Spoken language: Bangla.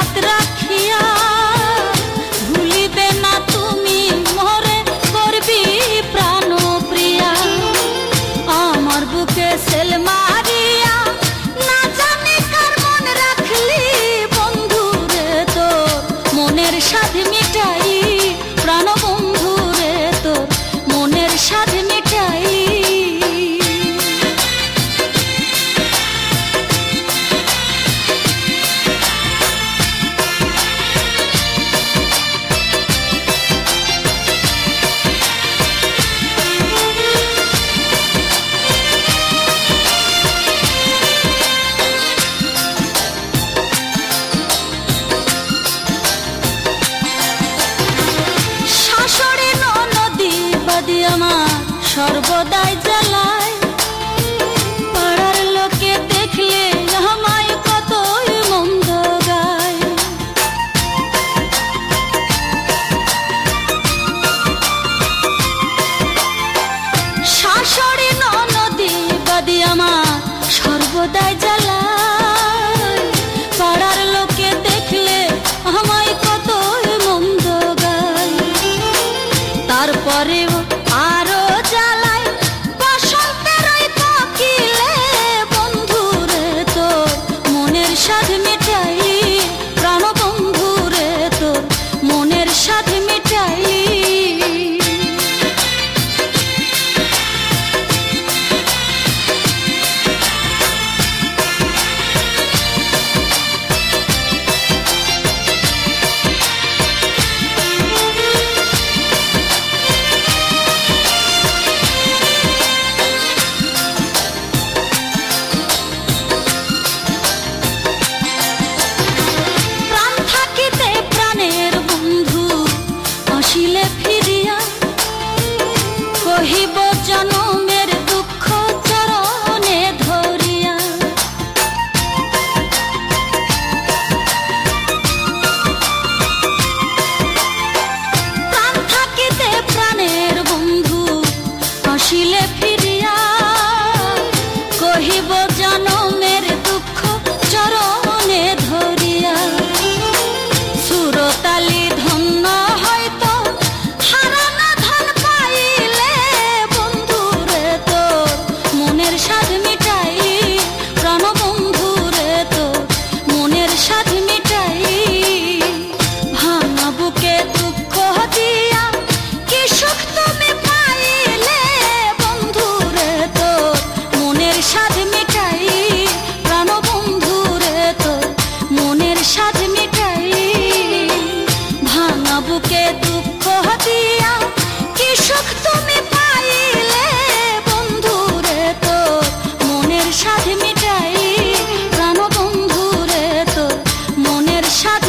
হাত রাখিয়া ভুলিবে না তুমি মোরে করবি প্রাণ প্রিয়া। আমার বুকে সেল মারিয়া না জানি কার মন রাখলি বন্ধু রে, তোর মনের স্বাদ মিটাই প্রাণ বন্ধু রে, তোর মনের স্বাদ মিটাই। শাশুড়ি ননদি বাদি আমার সর্বদাই জ্বালায়, পাড়ার লোকে দেখলে আমায় কতই মন্দ গায়। শাশুড়ি ননদি বাদি আমার সর্বদাই জ্বালায়, পাড়ার লোকে দেখলে আমায় কতই মন্দ গায়। তারপরেও আরো জ্বালায় বসন্তের ওই কোকিলে বন্ধু রে, তোর মনের স্বাদ মিটাই প্রাণ বন্ধু রে, তোর মনের স্বাদ মিটাই। প্রাণ থাকিতে প্রাণের বন্ধু আসিলে ফিরিয়া কহিব জনমের দুঃখ চরণে ধরিয়া। প্রাণ থাকিতে প্রাণের বন্ধু আসিলে ফিরিয়া কহিব জনমের দুঃখ চরণে ধরিয়া। সুরতালি ধন্য হয়তো হারানো ধন পাইলে বন্ধু রে, তোর মনের স্বাদ মিটাই প্রাণ বন্ধু রে, তোর মনের স্বাদ মিটাই। ভাঙা বুকে দুঃখ দিয়া কি সুখ তুমি পাইলে বন্ধু রে, তোর মনের স্বাদ মিটাই প্রাণ বন্ধু রে, তোর মনের স্বাদ মিটাই। ভাঙা বুকে দুঃখ দিয়া কি সুখ তুমি পাইলে বন্ধু রে, তোর মনের স্বাদ মিটাই প্রাণ বন্ধু রে, তোর মনের স্বাদ